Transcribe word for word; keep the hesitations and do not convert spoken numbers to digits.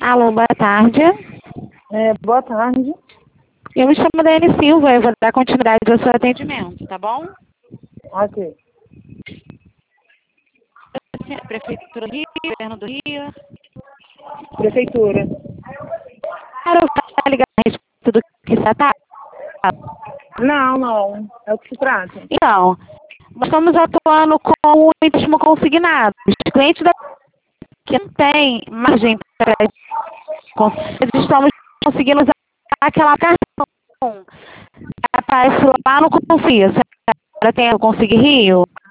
Alô, boa tarde. É, boa tarde. Eu me chamo Daiane Silva, eu vou dar continuidade ao seu atendimento, tá bom? Ok. Prefeitura do Rio, Governo do Rio. Prefeitura. Quero ligar a respeito do que se trata. Não, não. É o que se trata. Então, nós estamos atuando com o empréstimo consignado. Os clientes da que não tem margem para nós estamos conseguindo usar aquela cartão. Aparece lá no Confia. Você tem o Conseguir Rio?